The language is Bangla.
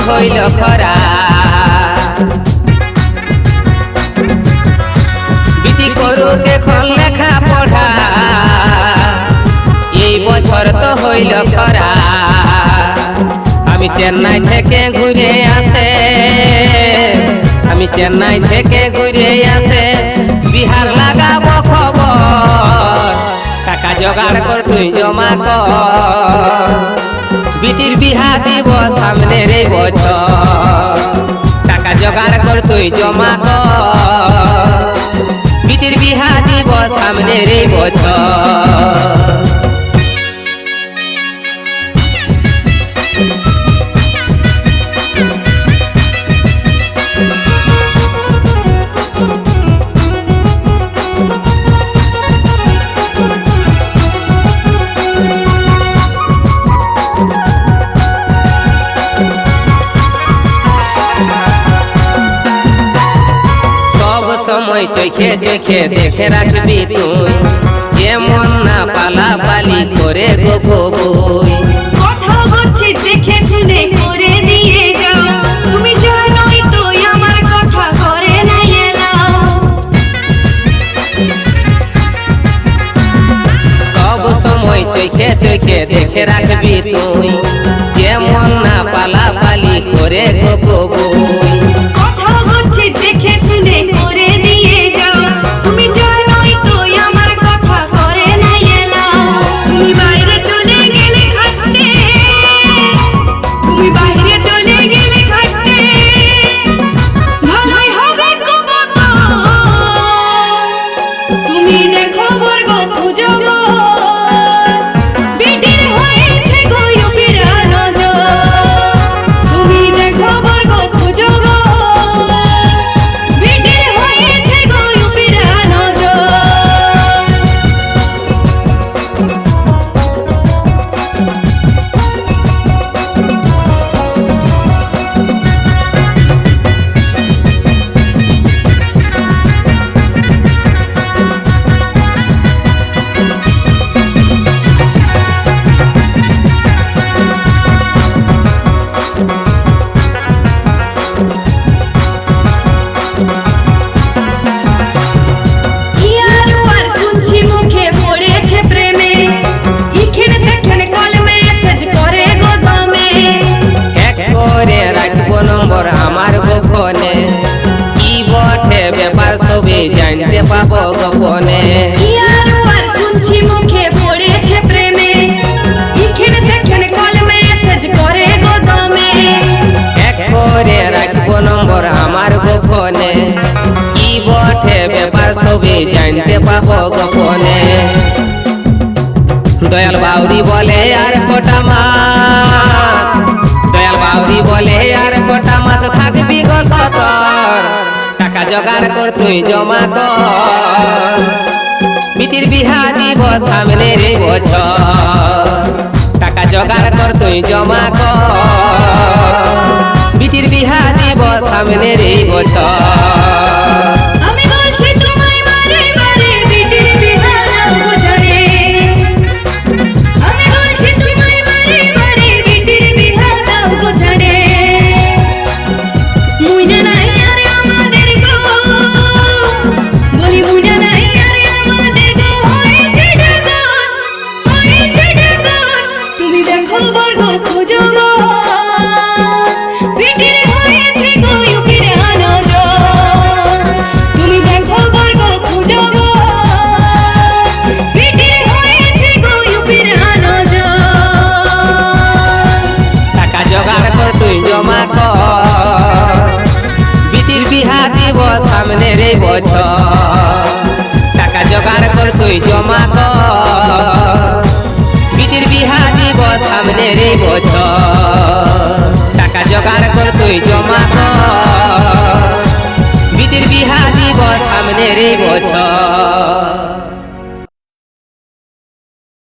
হইল খরা বিটি করুক এখন লেখা পড়া এই বছর তো হইল খরা আমি চেন্নাই থেকে ঘুরে আসে আমি চেন্নাই থেকে ঘুরে আসে বিহার লাগাবো খবর টাকা জোগাড় কর তুই জমা কর বিটির বিহা দিব সামনের এই বছর টাকা জোগাড় কর তুই জমা কর বিটির বিহা দিব সামনের এই বছর সময় চোখে চোখে দেখে রাখবি তুই যেমন না পালা পালি করে গো বই কথা বলছি দেখে শুনে করে দিয়ে যাও তুমি জানোই তো আমার কথা করে না এলাও সব সময় চোখে চোখে দেখে রাখবি তুই যেমন না পালা পালি করে গো বই কথা বলছি দেখে শুনে করে দিয়ে যাও তুমি জানোই তো আমার কথা করে না এলাও তুমি বাইরে চলে গেলে খাটতে তুমি বাইরে চলে গেলে খাটতে ভালোই হবে কবত তুমি দেখো বর্গ খুঁজব বিটির হয়েছে গো ইউপিরা নজর তুমি দেখো বর্গ খুঁজব বিটির হয়েছে গো ইউপিরা নজর আমার গোপনে কি বটে ব্যাপার সবে জানতে পাবো গোপনে শুনছি মুখে পড়েছে প্রেমে এখানে সেখানে কল মেসেজ করে গোদমে এক করে রাখবো নম্বর আমার গোপনে কি বটে ব্যাপার সবে জানতে পাবো গোপনে দয়াল বাউরি বলে আর কটা মাস দয়াল বাউরি বলে আর কটা মাস থাকবি গো সতর টাকা জোগাড় কর তুই জমা কর বিটির বিহা দিব সামনের এই বছর টাকা জোগাড় কর তুই জমা কর বিটির বিহা দিব সামনের এই বছর আমি বলছি তোমায় বারে বারে বিটির বিহা দাও গো ঝরে আমি বলছি তোমায় বারে বারে বিটির বিহা দাও গো ঝরে মুইনা নাই আর আমাদের গো বলি মুইনা নাই আর আমাদের গো হয়েছে ডাগর তুমি দেখো বর্গ খুঁজব বিটির হয়েছে গো ইউপিরা নজর তুমি দেখো বর্গ খুঁজব বিটির হয়েছে গো ইউপিরা নজর টাকা জোগাড় কর তুই জমা কর বিটির বিহা দিব সামনের এই বছর টাকা জোগাড় কর তুই জমা কর বিটির বিহা দিব সামনের এই বছর টাকা জোগাড় কর তুই জমা কর বিটির বিহা দিব সামনের এই বছর